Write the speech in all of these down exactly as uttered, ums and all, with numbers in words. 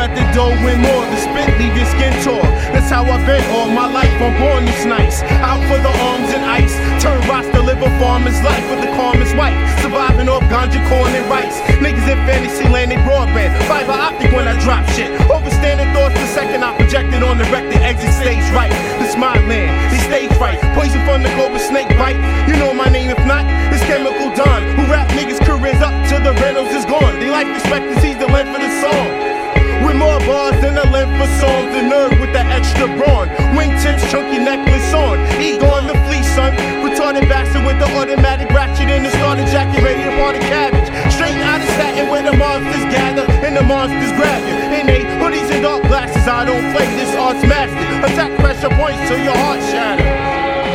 at the door, win more. The spit leave your skin tore. That's how I've been all my life. I'm born this nice. Out for the arms and ice. Turn rocks to live a farmer's life with the calmest wife. Surviving off ganja, corn, and rice. Niggas in fantasy land, they broadband. Fiber optic when I drop shit. Overstanding thoughts the second I projected on the record. Exit stage right. This my land. They stage right. Poison from the global snake bite. You know my name if not. It's Chemical Don. Who rap niggas' careers up till the Reynolds is gone. They life expectancy's the length of the song. With more bars than the length of songs. The nerd with the extra brawn. Wingtips, chunky necklace on. Egon the flea son. Retarded bastard with the automatic ratchet in the starter jacket. Ready to party cabbage. Straight out of satin where the monsters gather. And the monsters grab you. In they hoodies and dark glasses. I don't play, this art's mastered. Attack pressure points till your heart shatters.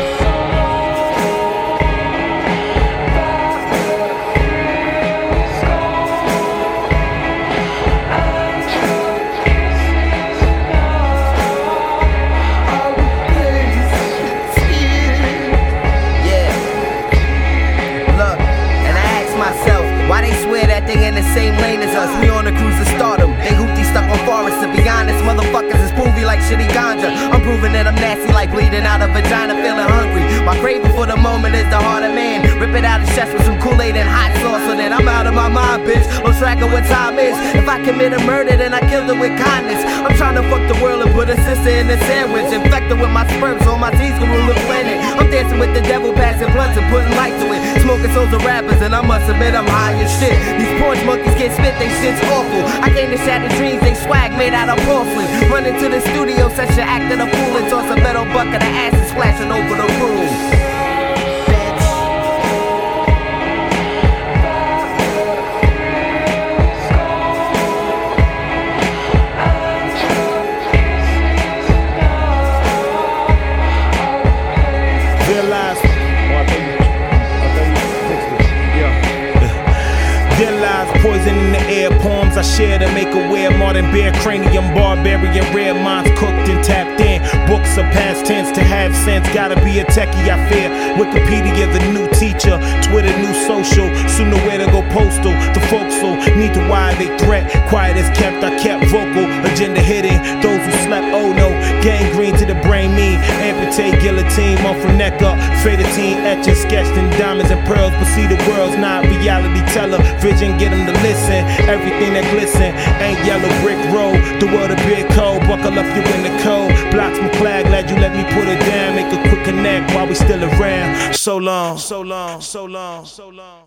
Why they swear that they in the same lane as us? We on a cruise to stardom. They hoopty stuck on forest. To be honest, motherfuckers is poovy like shitty ganja. I'm proving that I'm nasty like bleeding out a vagina, feeling hungry. My craving for the moment is the heart of man. Rip it out of chest with some Kool-Aid and hot sauce, so that I'm out of my mind, bitch. Lose track of what time is. If I commit a murder, then I killed it with kindness. I'm trying to fuck the world and put a sister in a sandwich. Infected with my sperm so my teeth can rule the planet. I'm dancing with the devil, passing blunts and putting light to it. Smoking souls of rappers and I must admit I'm high as shit. These porch monkeys get spit, they shit's awful. I came to shatter dreams, they swag made out of porcelain. Run into the studio, such an acting a fool, and toss a metal bucket of acid splashing over the room. Their lives poison in the air, poems I share to make aware. Modern bear cranium, barbarian, rare minds cooked and tapped in. Books are past tense to have sense. Gotta be a techie, I fear. Wikipedia, the new teacher. Twitter, new social. Soon nowhere to go postal. The folks so need to wire they threat. Quiet as kept, I kept vocal. Agenda hidden. Those who slept, oh no. Gangrene to the brain mean. Amputate, guillotine, month from neck up. Fadetine, etching, sketched in diamonds and pearls. But see the world's not reality teller. Vision, get them to listen. Everything that glisten ain't yellow brick road. The world a bit cold. Buckle up, you in the cold. Blocks McClag, glad you let me put it down. Make a quick connect while we still around. So long, so long, so long, so long.